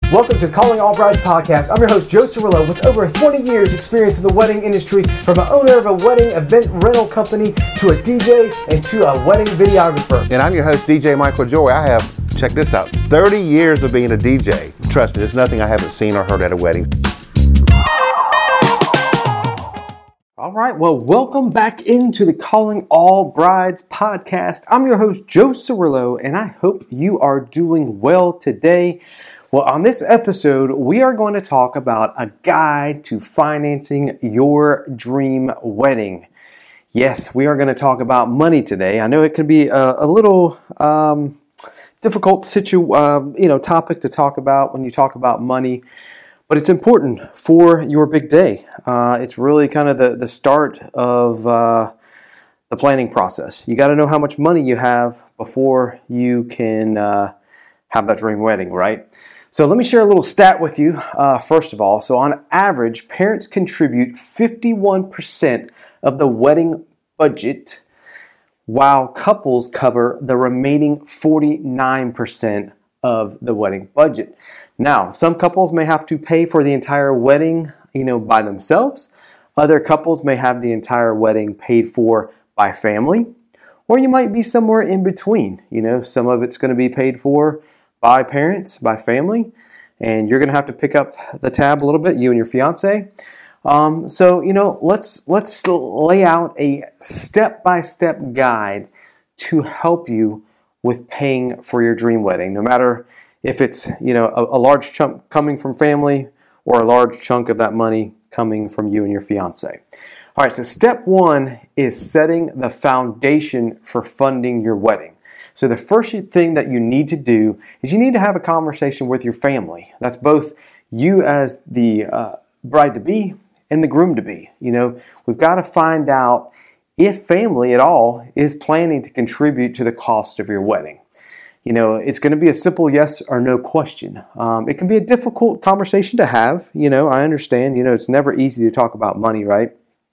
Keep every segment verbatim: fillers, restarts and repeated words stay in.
Welcome to the Calling All Brides podcast. I'm your host, Joe Cirillo, with over twenty years experience in the wedding industry, from an owner of a wedding event rental company to a D J and to a wedding videographer. And I'm your host, D J Michael Joy. I have, check this out, thirty years of being a D J. Trust me, there's nothing I haven't seen or heard at a wedding. All right, well, welcome back into the Calling All Brides podcast. I'm your host, Joe Cirillo, and I hope you are doing well today. Well, on this episode, we are going to talk about a guide to financing your dream wedding. Yes, we are going to talk about money today. I know it can be a, a little um, difficult situ, uh, you know, topic to talk about when you talk about money, but it's important for your big day. Uh, it's really kind of the, the start of uh, the planning process. You got to know how much money you have before you can uh, have that dream wedding, right? So let me share a little stat with you, uh, first of all. So on average, parents contribute fifty-one percent of the wedding budget, while couples cover the remaining forty-nine percent of the wedding budget. Now, some couples may have to pay for the entire wedding, you know, by themselves. Other couples may have the entire wedding paid for by family, or you might be somewhere in between. You know, some of it's going to be paid for by parents, by family, and you're going to have to pick up the tab a little bit, you and your fiance. Um, so, you know, let's let's lay out a step-by-step guide to help you with paying for your dream wedding, no matter if it's, you know, a, a large chunk coming from family or a large chunk of that money coming from you and your fiance. All right, so step one is setting the foundation for funding your wedding. So the first thing that you need to do is you need to have a conversation with your family. That's both you as the uh, bride-to-be and the groom-to-be. You know, we've got to find out if family at all is planning to contribute to the cost of your wedding. You know, it's going to be a simple yes or no question. Um, it can be a difficult conversation to have. You know, I understand. You know, it's never easy to talk about money, right?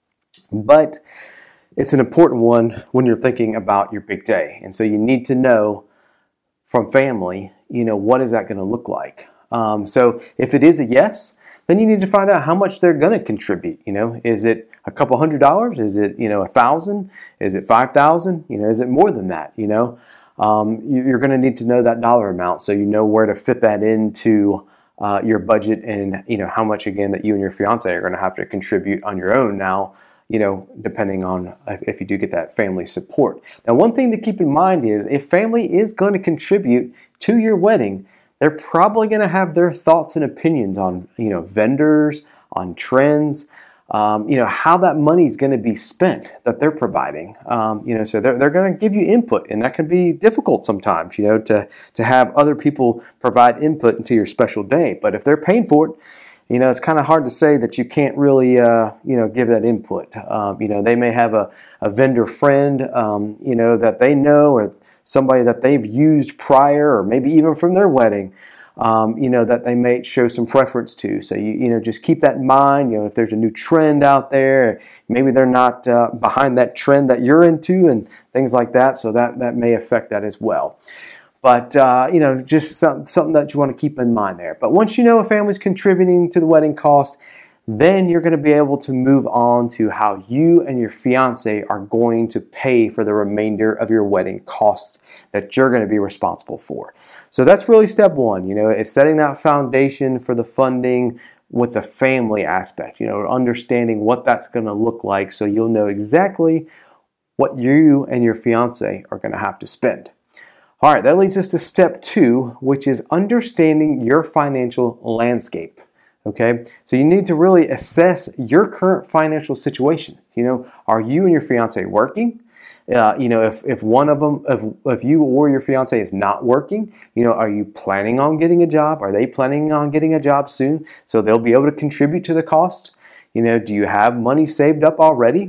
But it's an important one when you're thinking about your big day. And so you need to know from family, you know, what is that going to look like? Um, so if it is a yes, then you need to find out how much they're going to contribute. You know, is it a couple hundred dollars? Is it, you know, a thousand? Is it five thousand? You know, is it more than that? You know, um, you're going to need to know that dollar amount so you know where to fit that into uh, your budget, and, you know, how much, again, that you and your fiance are going to have to contribute on your own now, you know, depending on if you do get that family support. Now, one thing to keep in mind is if family is going to contribute to your wedding, they're probably going to have their thoughts and opinions on, you know, vendors, on trends, um, you know, how that money is going to be spent that they're providing. Um, you know, so they're, they're going to give you input, and that can be difficult sometimes, you know, to, to have other people provide input into your special day. But if they're paying for it, you know, it's kind of hard to say that you can't really, uh, you know, give that input. Um, you know, they may have a, a vendor friend, um, you know, that they know, or somebody that they've used prior, or maybe even from their wedding, um, you know, that they may show some preference to. So, you, you know, just keep that in mind. You know, if there's a new trend out there, maybe they're not uh, behind that trend that you're into and things like that. So that, that may affect that as well. But, uh, you know, just some, something that you want to keep in mind there. But once you know a family's contributing to the wedding cost, then you're going to be able to move on to how you and your fiance are going to pay for the remainder of your wedding costs that you're going to be responsible for. So that's really step one, you know, is setting that foundation for the funding with the family aspect, you know, understanding what that's going to look like so you'll know exactly what you and your fiance are going to have to spend. All right, that leads us to step two, which is understanding your financial landscape. Okay, so you need to really assess your current financial situation. You know, are you and your fiance working? Uh, you know, if, if one of them, if, if you or your fiance is not working, you know, are you planning on getting a job? Are they planning on getting a job soon so they'll be able to contribute to the cost? You know, do you have money saved up already?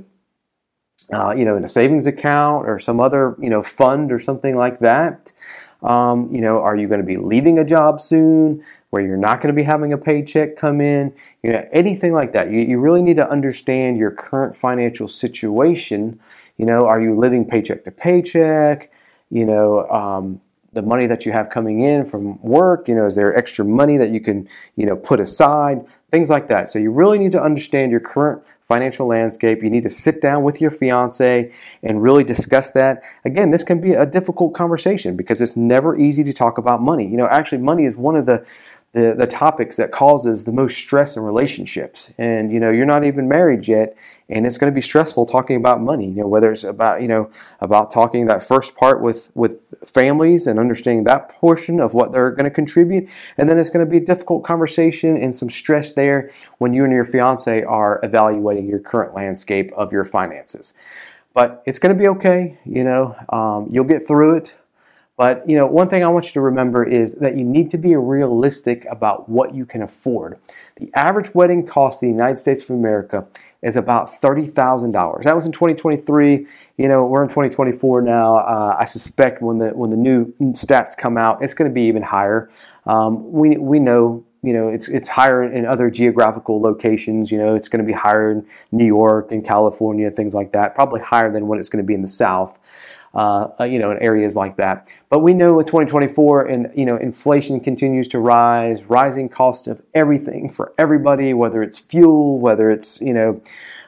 Uh, you know, in a savings account or some other, you know, fund or something like that. Um, you know, are you going to be leaving a job soon where you're not going to be having a paycheck come in? You know, anything like that. You, you really need to understand your current financial situation. You know, are you living paycheck to paycheck? You know, um, the money that you have coming in from work? You know, is there extra money that you can, you know, put aside? Things like that. So you really need to understand your current financial landscape. You need to sit down with your fiance and really discuss that. Again, this can be a difficult conversation because it's never easy to talk about money. You know, actually money is one of the The, the topics that causes the most stress in relationships. And, you know, you're not even married yet, and it's going to be stressful talking about money, you know, whether it's about, you know, about talking that first part with, with families and understanding that portion of what they're going to contribute. And then it's going to be a difficult conversation and some stress there when you and your fiance are evaluating your current landscape of your finances. But it's going to be okay. You know, um, you'll get through it. But, you know, one thing I want you to remember is that you need to be realistic about what you can afford. The average wedding cost in the United States of America is about thirty thousand dollars. That was in twenty twenty-three. You know, we're in twenty twenty-four now. Uh, I suspect when the when the new stats come out, it's going to be even higher. Um, we we know, you know, it's it's higher in other geographical locations. You know, it's going to be higher in New York and California, things like that. Probably higher than what it's going to be in the South. Uh, you know, in areas like that. But we know with twenty twenty-four, and you know, inflation continues to rise, rising cost of everything for everybody, whether it's fuel, whether it's, you know,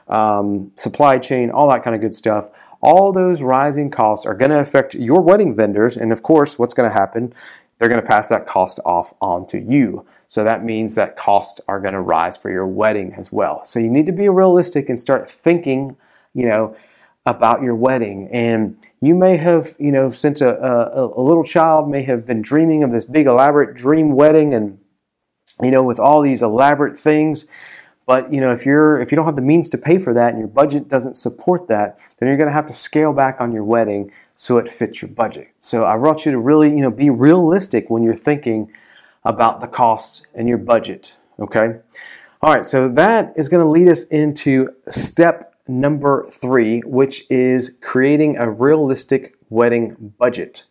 um, supply chain, all that kind of good stuff. All those rising costs are going to affect your wedding vendors, and of course, what's going to happen? They're going to pass that cost off onto you. So that means that costs are going to rise for your wedding as well. So you need to be realistic and start thinking, you know, about your wedding. And you may have, you know, since a, a, a little child may have been dreaming of this big elaborate dream wedding and, you know, with all these elaborate things. But, you know, if you're if you don't have the means to pay for that and your budget doesn't support that, then you're going to have to scale back on your wedding so it fits your budget. So I want you to really, you know, be realistic when you're thinking about the costs and your budget, okay? All right, so that is going to lead us into step number three, which is creating a realistic wedding budget.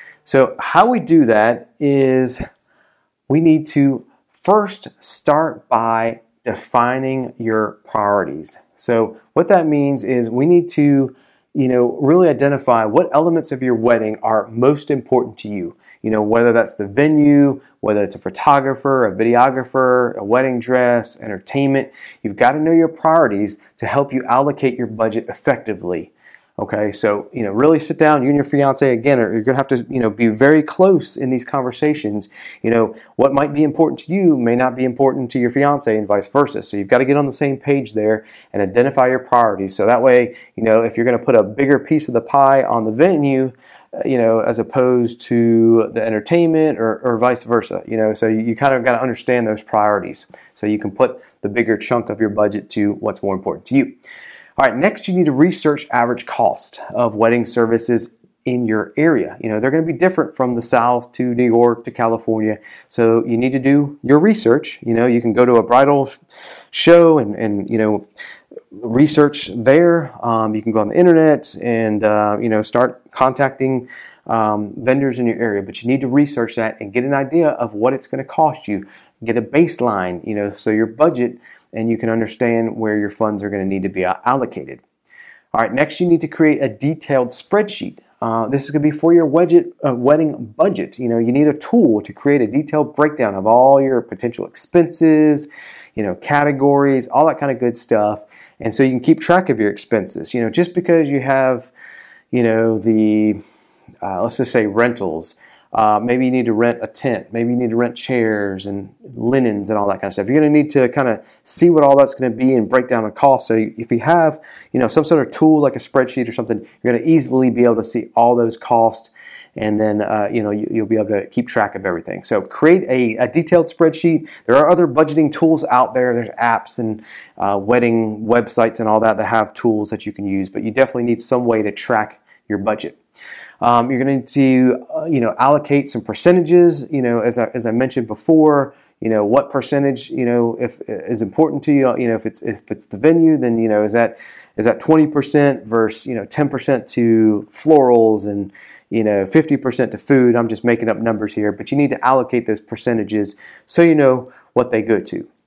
So how we do that is we need to first start by defining your priorities. So what that means is we need to, you know, really identify what elements of your wedding are most important to you. You know, whether that's the venue, whether it's a photographer, a videographer, a wedding dress, entertainment. You've got to know your priorities to help you allocate your budget effectively. Okay, so, you know, really sit down, you and your fiance, again, are, you're going to have to, you know, be very close in these conversations. You know, what might be important to you may not be important to your fiance and vice versa. So you've got to get on the same page there and identify your priorities. So that way, you know, if you're going to put a bigger piece of the pie on the venue, you know, as opposed to the entertainment or, or vice versa, you know, so you, you kind of got to understand those priorities so you can put the bigger chunk of your budget to what's more important to you. All right, next you need to research average cost of wedding services in your area. You know, they're going to be different from the South to New York to California. So you need to do your research. You know, you can go to a bridal show and, and you know, research there. Um, you can go on the internet and, uh, you know, start contacting um, vendors in your area. But you need to research that and get an idea of what it's going to cost you. Get a baseline, you know, so your budget, and you can understand where your funds are going to need to be allocated. All right, next you need to create a detailed spreadsheet. Uh, this is going to be for your wedget, uh, wedding budget. You know, you need a tool to create a detailed breakdown of all your potential expenses, you know, categories, all that kind of good stuff. And so you can keep track of your expenses. You know, just because you have, you know, the, uh, let's just say rentals, Uh, maybe you need to rent a tent. Maybe you need to rent chairs and linens and all that kind of stuff. You're going to need to kind of see what all that's going to be and break down the cost. So if you have, you know, some sort of tool like a spreadsheet or something, you're going to easily be able to see all those costs, and then uh, you know you, you'll be able to keep track of everything. So create a, a detailed spreadsheet. There are other budgeting tools out there. There's apps and uh, wedding websites and all that that have tools that you can use, but you definitely need some way to track your budget. Um, you're going to need to, uh, you know, allocate some percentages. You know, as I, as I mentioned before, you know, what percentage, you know, if is important to you. You know, if it's if it's the venue, then you know, is that is that twenty percent versus you know ten percent to florals and you know fifty percent to food. I'm just making up numbers here, but you need to allocate those percentages so you know what they go to.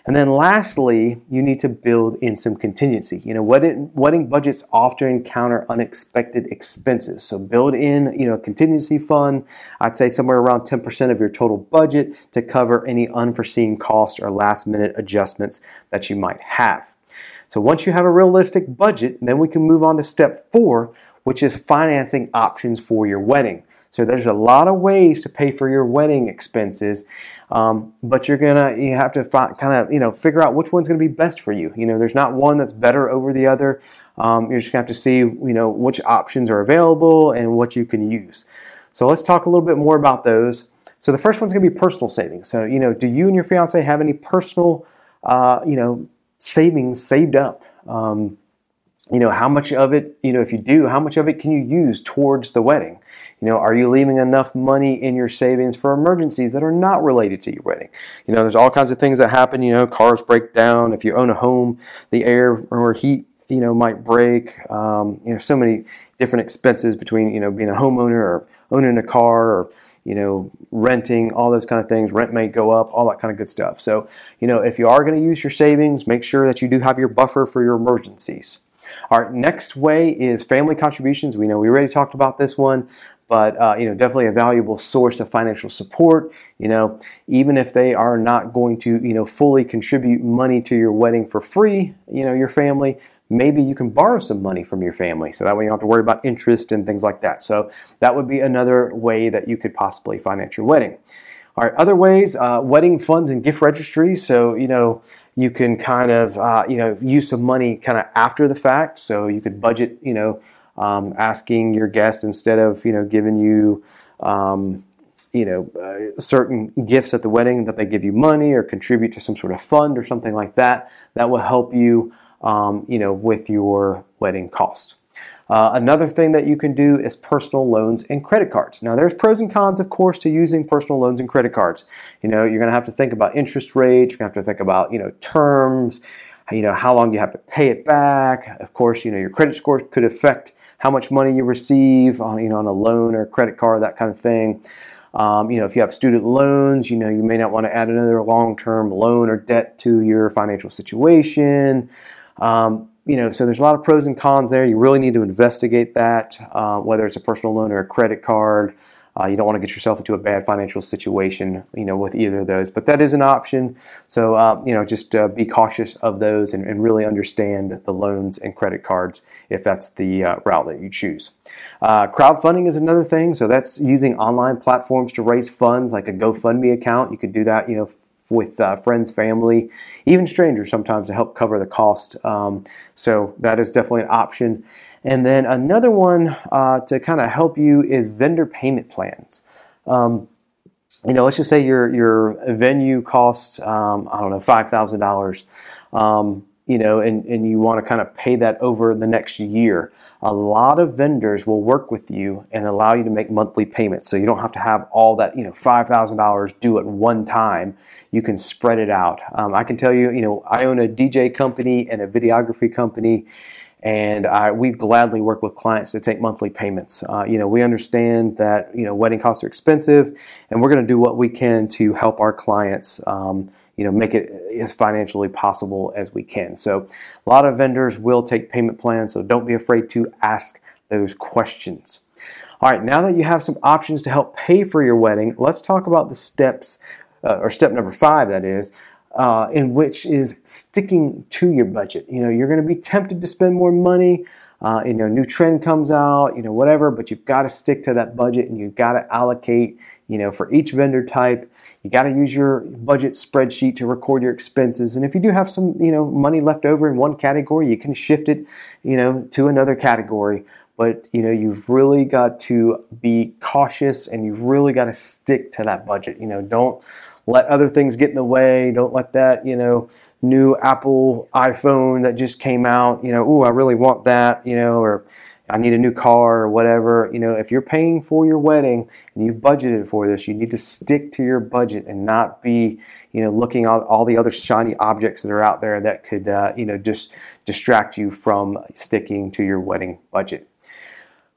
And then lastly, you need to build in some contingency. You know, wedding, wedding budgets often encounter unexpected expenses. So build in, you know, a contingency fund. I'd say somewhere around ten percent of your total budget to cover any unforeseen costs or last minute adjustments that you might have. So once you have a realistic budget, then we can move on to step four, which is financing options for your wedding. So there's a lot of ways to pay for your wedding expenses, um, but you're gonna you have to find, kind of you know figure out which one's gonna be best for you. You know, there's not one that's better over the other. Um, you're just gonna have to see you know which options are available and what you can use. So let's talk a little bit more about those. So the first one's gonna be personal savings. So you know, do you and your fiance have any personal uh, you know savings saved up? Um, You know, how much of it, you know, if you do, how much of it can you use towards the wedding? You know, are you leaving enough money in your savings for emergencies that are not related to your wedding? You know, there's all kinds of things that happen. You know, cars break down. If you own a home, the air or heat, you know, might break. Um, you know, so many different expenses between, you know, being a homeowner or owning a car or, you know, renting, all those kind of things. Rent may go up, all that kind of good stuff. So, you know, if you are going to use your savings, make sure that you do have your buffer for your emergencies. All right, next way is family contributions. We know we already talked about this one, but uh, you know, definitely a valuable source of financial support. You know, even if they are not going to, you know, fully contribute money to your wedding for free, you know, your family, maybe you can borrow some money from your family, so that way you don't have to worry about interest and things like that. So that would be another way that you could possibly finance your wedding. All right, other ways, uh, wedding funds and gift registries. So, you know, you can kind of, uh, you know, use some money kind of after the fact. So you could budget, you know, um, asking your guest instead of, you know, giving you, um, you know, uh, certain gifts at the wedding that they give you money or contribute to some sort of fund or something like that. That will help you, um, you know, with your wedding costs. Uh, another thing that you can do is personal loans and credit cards. Now, there's pros and cons, of course, to using personal loans and credit cards. You know, you're going to have to think about interest rates. You're going to have to think about, you know, terms, you know, how long you have to pay it back. Of course, you know, your credit score could affect how much money you receive on, you know, on a loan or a credit card, that kind of thing. Um, you know, if you have student loans, you know, you may not want to add another long-term loan or debt to your financial situation. Um, You know, so there's a lot of pros and cons there. You really need to investigate that, uh, whether it's a personal loan or a credit card. Uh, you don't want to get yourself into a bad financial situation, you know, with either of those. But that is an option. So, uh, you know, just uh, be cautious of those and, and really understand the loans and credit cards if that's the uh, route that you choose. Uh, crowdfunding is another thing. So that's using online platforms to raise funds, like a GoFundMe account. You could do that, you know, with uh, friends, family, even strangers sometimes to help cover the cost. Um, so that is definitely an option. And then another one uh, to kind of help you is vendor payment plans. Um, you know, let's just say your your venue costs, um, I don't know, five thousand dollars. Um, you know, and, and you want to kind of pay that over the next year. A lot of vendors will work with you and allow you to make monthly payments. So you don't have to have all that, you know, five thousand dollars due at one time. You can spread it out. Um, I can tell you, you know, I own a D J company and a videography company, and I, we gladly work with clients to take monthly payments. Uh, you know, we understand that, you know, wedding costs are expensive, and we're going to do what we can to help our clients, um, you know, make it as financially possible as we can. So a lot of vendors will take payment plans, so don't be afraid to ask those questions. All right, now that you have some options to help pay for your wedding, let's talk about the steps, uh, or step number five, that is, uh, in which is sticking to your budget. You know, you're going to be tempted to spend more money. Uh, you know, new trend comes out, you know, whatever, but you've got to stick to that budget, and you've got to allocate, you know, for each vendor type. You got to use your budget spreadsheet to record your expenses. And if you do have some, you know, money left over in one category, you can shift it, you know, to another category. But, you know, you've really got to be cautious, and you've really got to stick to that budget. You know, don't let other things get in the way. Don't let that, you know, new Apple iPhone that just came out, you know, ooh, I really want that, you know, or I need a new car or whatever. You know, if you're paying for your wedding and you've budgeted for this, you need to stick to your budget and not be, you know, looking at all the other shiny objects that are out there that could, uh, you know, just distract you from sticking to your wedding budget.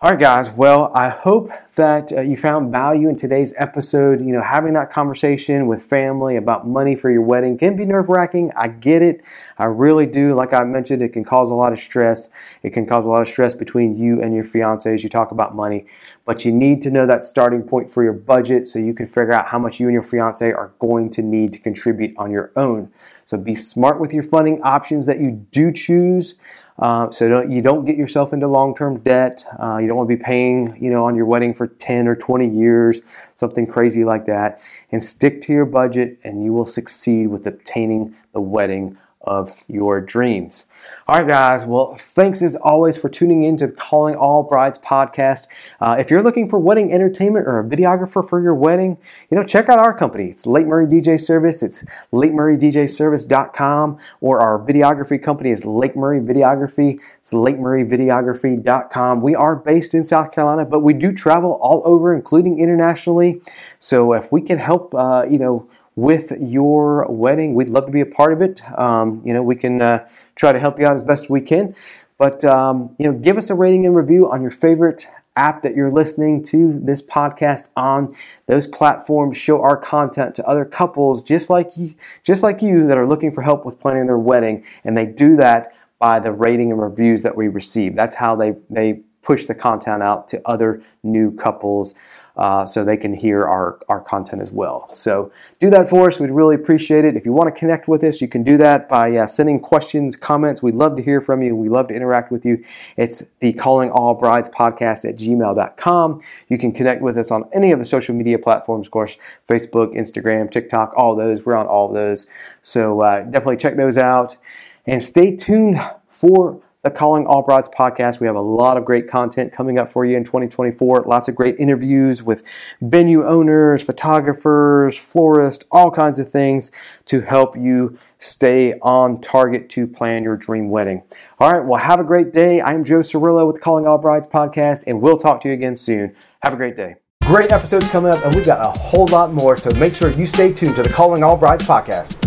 All right, guys. Well, I hope that uh, you found value in today's episode. You know, having that conversation with family about money for your wedding can be nerve-wracking. I get it. I really do. Like I mentioned, it can cause a lot of stress. It can cause a lot of stress between you and your fiance as you talk about money. But you need to know that starting point for your budget so you can figure out how much you and your fiance are going to need to contribute on your own. So be smart with your funding options that you do choose. Uh, so don't, you don't get yourself into long-term debt. Uh, you don't want to be paying, you know, on your wedding for ten or twenty years, something crazy like that. And stick to your budget, and you will succeed with obtaining the wedding of your dreams. All right, guys. Well, thanks as always for tuning in to the Calling All Brides podcast. Uh, if you're looking for wedding entertainment or a videographer for your wedding, you know, check out our company. It's Lake Murray D J Service. It's lake murray d j service dot com, or our videography company is Lake Murray Videography. It's lake murray videography dot com. We are based in South Carolina, but we do travel all over, including internationally. So if we can help, uh, you know, with your wedding, we'd love to be a part of it. Um, you know, we can uh, try to help you out as best we can. But, um, you know, give us a rating and review on your favorite app that you're listening to this podcast on. Those platforms show our content to other couples just like you, just like you that are looking for help with planning their wedding. And they do that by the rating and reviews that we receive. That's how they, they push the content out to other new couples. Uh, so they can hear our, our content as well. So do that for us. We'd really appreciate it. If you want to connect with us, you can do that by uh, sending questions, comments. We'd love to hear from you. We love to interact with you. It's the Calling All Brides podcast at gmail dot com. You can connect with us on any of the social media platforms, of course, Facebook, Instagram, TikTok, all those. We're on all of those. So uh, definitely check those out. And stay tuned for the Calling All Brides podcast. We have a lot of great content coming up for you in twenty twenty-four. Lots of great interviews with venue owners, photographers, florists, all kinds of things to help you stay on target to plan your dream wedding. All right, well, have a great day. I'm Joe Cirillo with the Calling All Brides podcast, and we'll talk to you again soon. Have a great day. Great episodes coming up, and we've got a whole lot more, so make sure you stay tuned to the Calling All Brides podcast.